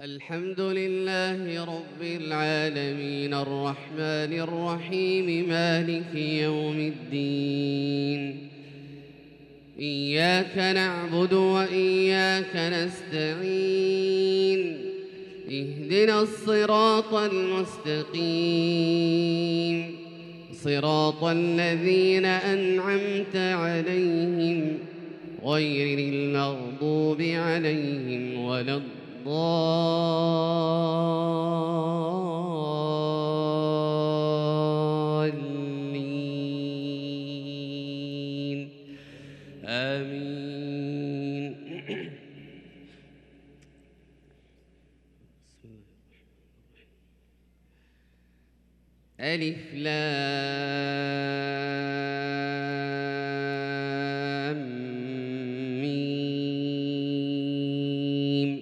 الحمد لله رب العالمين الرحمن الرحيم مالك يوم الدين. إياك نعبد وإياك نستعين. اهدنا الصراط المستقيم صراط الذين أنعمت عليهم غير المغضوب عليهم ولا الضالين آمين. ألف لام ميم.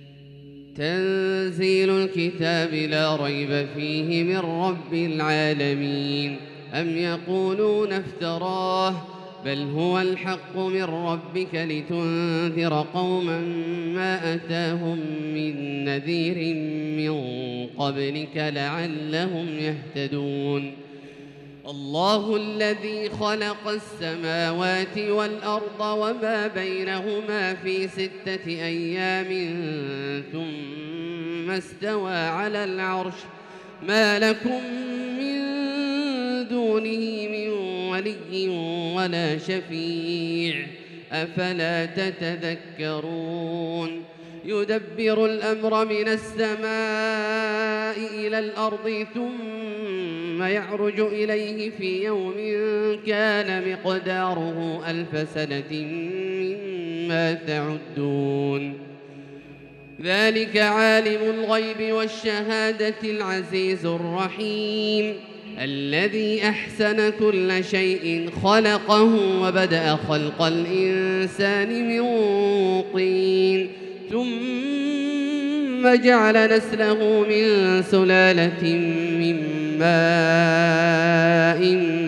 تنزيل الكتاب لا ريب فيه من رب العالمين. أم يقولون افتراه بل هو الحق من ربك لتنذر قوما ما أتاهم من نذير من قبلك لعلهم يهتدون. الله الذي خلق السماوات والأرض وما بينهما في 6 أيام ثم استوى على العرش ما لكم من دونه من ولي ولا شفيع أفلا تتذكرون. يدبر الأمر من السماء إلى الأرض ثم يعرج إليه في يوم كان مقداره 1000 سنة مما تعدون. ذلك عالم الغيب والشهادة العزيز الرحيم الذي أحسن كل شيء خلقه وبدأ خلق الإنسان من طين ثم جعل نسله من سلالة من ماء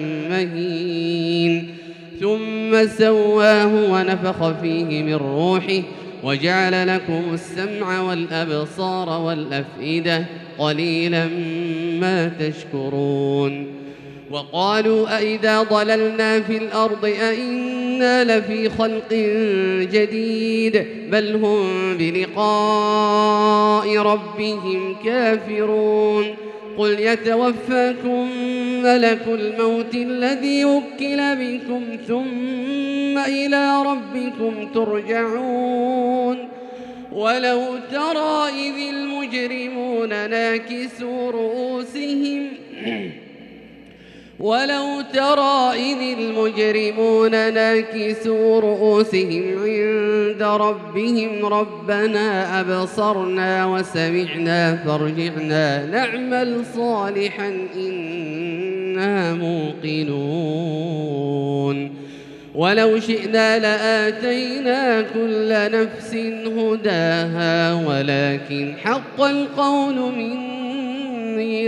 مهين ثم سواه ونفخ فيه من روحه وجعل لكم السمع والأبصار والأفئدة قليلا ما تشكرون. وقالوا أئذا ضللنا في الأرض أئنا لفي خلق جديد بل هم بلقاء ربهم كافرون. قل يتوفاكم ملك الموت الذي وكل بكم ثم إلى ربكم ترجعون. ولو ترى إذ المجرمون ناكسوا رؤوسهم عند ربهم ربنا أبصرنا وسمعنا فارجعنا نعمل صالحا إنا موقنون. ولو شئنا لآتينا كل نفس هداها ولكن حق القول مني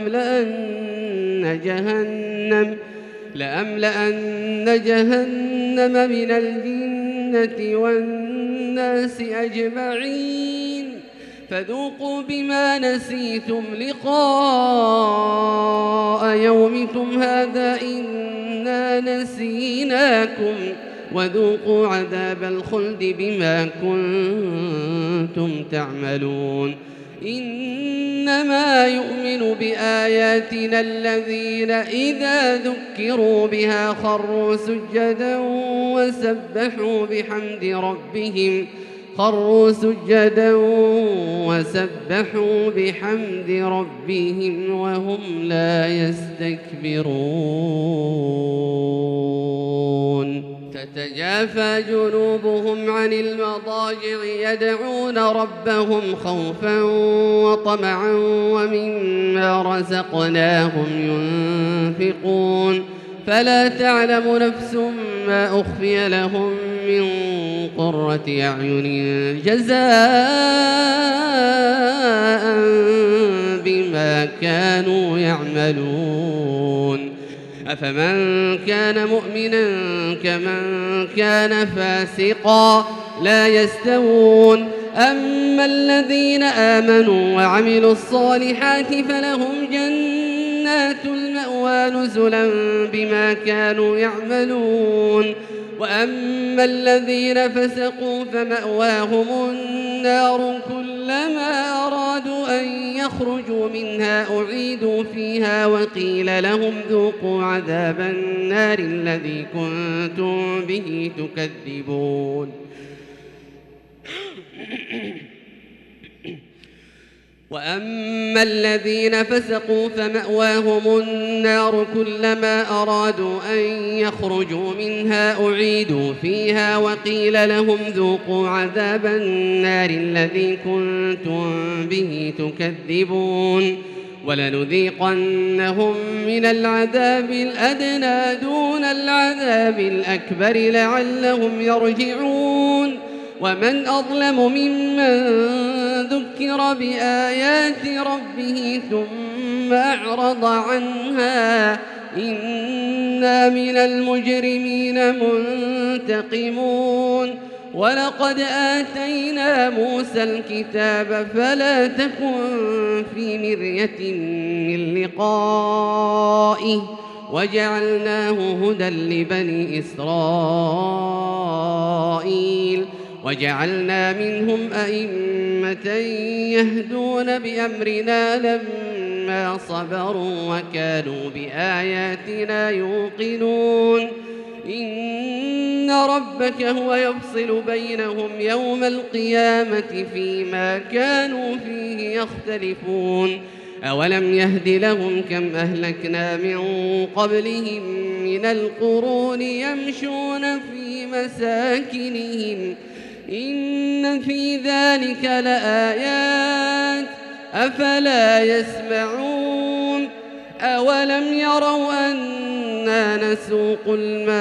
لأملأن جهنم من الجنة والناس أجمعين. فذوقوا بما نسيتم لقاء يومكم هذا إنا نسيناكم وذوقوا عذاب الخلد بما كنتم تعملون. إنما يؤمن بآياتنا الذين إذا ذكروا بها خروا سجدا وسبحوا بحمد ربهم وهم لا يستكبرون. تتجافى جنوبهم عن المضاجع يدعون ربهم خوفا وطمعا ومما رزقناهم ينفقون. فلا تعلم نفس ما أخفي لهم من قرة أعين جزاء بما كانوا يعملون. أفمن كان مؤمنا كمن كان فاسقا لا يستوون. أما الذين آمنوا وعملوا الصالحات فلهم جنات المأوى نزلا بما كانوا يعملون وأما الذين فسقوا فمأواهم النار كلما أرادوا أن يخرجوا منها أعيدوا فيها وقيل لهم ذوقوا عذاب النار الذي كنتم به تكذبون وأما الذين فسقوا فمأواهم النار كلما أرادوا أن يخرجوا منها أعيدوا فيها وقيل لهم ذوقوا عذاب النار الذي كنتم به تكذبون ولنذيقنهم من العذاب الأدنى دون العذاب الأكبر لعلهم يرجعون ومن أظلم ممن ذكر بآيات ربه ثم أعرض عنها إنا من المجرمين منتقمون ولقد آتينا موسى الكتاب فلا تكن في مرية من لقائه وجعلناه هدى لبني إسرائيل وجعلنا منهم أئمة يهدون بأمرنا لما صبروا وكانوا بآياتنا يوقنون إن ربك هو يفصل بينهم يوم القيامة فيما كانوا فيه يختلفون أولم يهد لهم كم أهلكنا من قبلهم من القرون يمشون في مساكنهم إن في ذلك لآيات أفلا يسمعون أولم يروا أنا نسوق الماء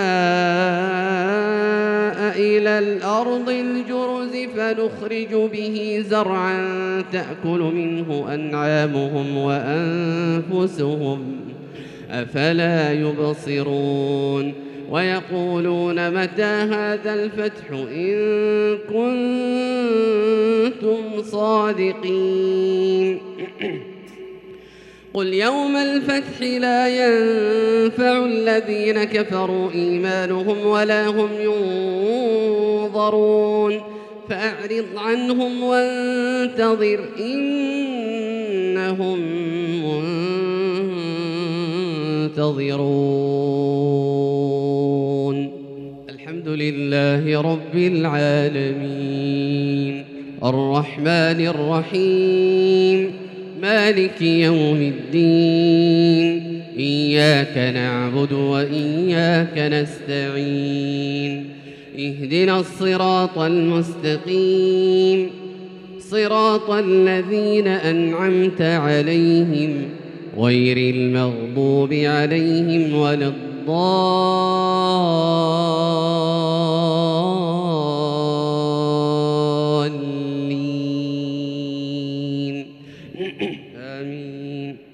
إلى الأرض الجرز فنخرج به زرعا تأكل منه أنعامهم وأنفسهم أفلا يبصرون ويقولون متى هذا الفتح إن كنتم صادقين قل يوم الفتح لا ينفع الذين كفروا إيمانهم ولا هم ينظرون فأعرض عنهم وانتظر إنهم منتظرون الحمد لله رب العالمين الرحمن الرحيم مالك يوم الدين إياك نعبد وإياك نستعين اهدنا الصراط المستقيم صراط الذين أنعمت عليهم غير المغضوب عليهم ولا الضالين آمين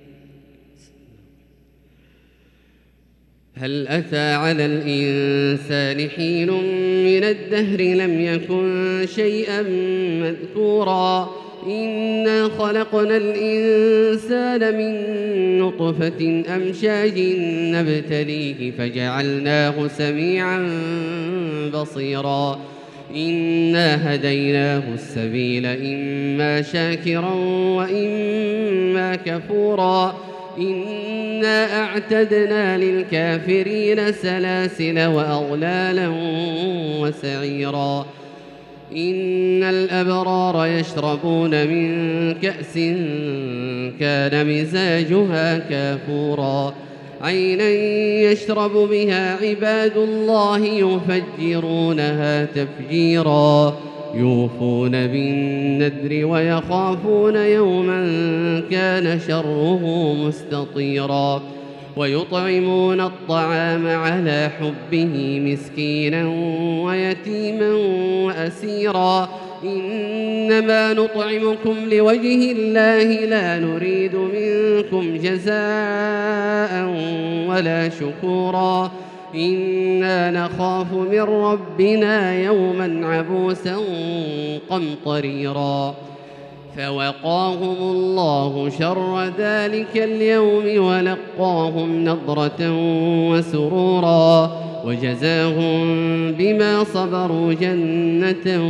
هل أتى على الإنسان حين من الدهر لم يكن شيئا مذكورا إنا خلقنا الإنسان من نطفة أمشاج نبتليه فجعلناه سميعا بصيرا إنا هديناه السبيل إما شاكرا وإما كفورا إنا أعتدنا للكافرين سلاسل وأغلالا وسعيرا إن الأبرار يشربون من كأس كان مزاجها كافورا عينا يشرب بها عباد الله يفجرونها تفجيرا يوفون بالنذر ويخافون يوما كان شره مستطيرا ويطعمون الطعام على حبه مسكينا ويتيما وأسيرا إنما نطعمكم لوجه الله لا نريد منكم جزاء ولا شكورا إنا نخاف من ربنا يوما عبوسا قمطريرا فوقاهم الله شر ذلك اليوم ولقاهم نضرة وسرورا وجزاهم بما صبروا جنة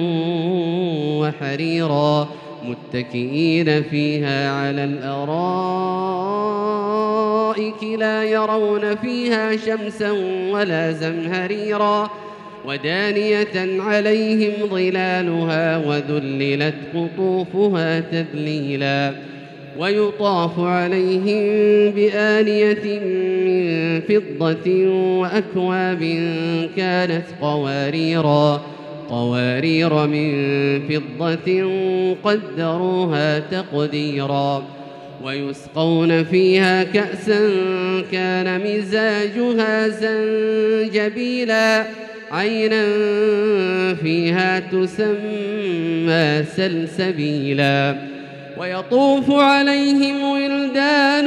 وحريرا متكئين فيها على الأرائك لا يرون فيها شمسا ولا زمهريرا ودانية عليهم ظلالها وذللت قطوفها تذليلا ويطاف عليهم بآنية من فضة وأكواب كانت قوارير من فضة قدروها تقديرا ويسقون فيها كأسا كان مزاجها زنجبيلا عينا فيها تسمى سلسبيلا ويطوف عليهم ولدان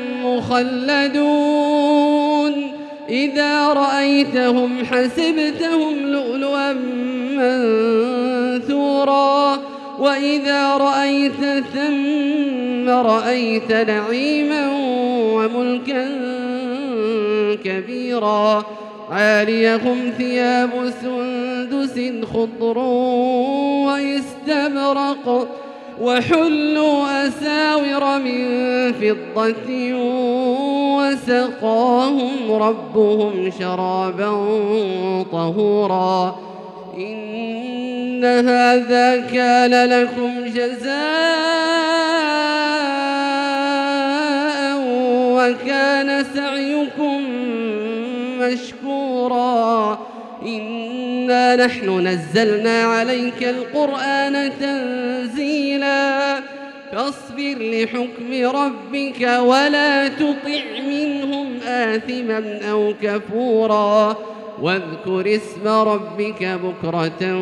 مخلدون إذا رأيتهم حسبتهم لؤلؤا منثورا وإذا رأيت ثم رأيت نعيما وملكا كبيرا عاليهم ثياب سندس خضر واستبرق وحلوا أساور من فضة وسقاهم ربهم شرابا طهورا إن هذا كان لكم جزاء وكان سعيكم مشكورا إنا نحن نزلنا عليك القرآن تنزيلا فاصبر لحكم ربك ولا تطع منهم آثما أو كفورا واذكر اسم ربك بكرة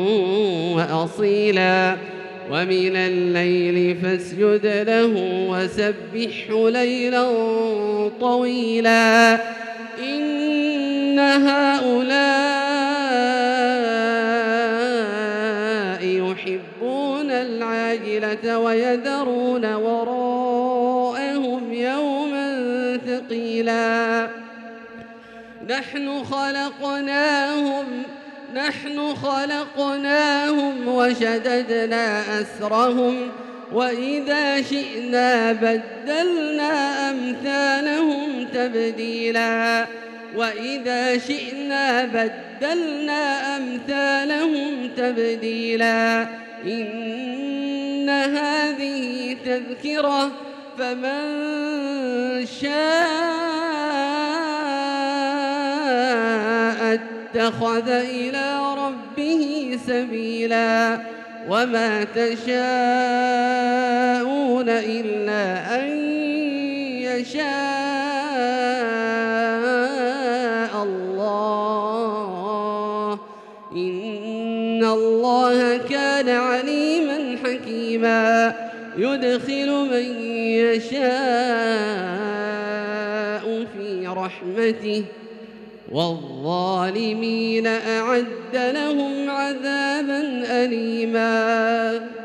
وأصيلا ومن الليل فاسجد له وسبحه ليلا طويلا إن هؤلاء يحبون العاجلة ويذرون وراءهم يوما ثقيلا نحن خلقناهم وشددنا أسرهم وإذا شئنا بدلنا أمثالهم تبديلا إن هذه تذكرة فمن شاء اتخذ إلى ربه سبيلا وما تشاءون إلا أن يشاء الله إن الله كان عليما حكيما يدخل من يشاء في رحمته والظالمين أعد لهم عذابا أليما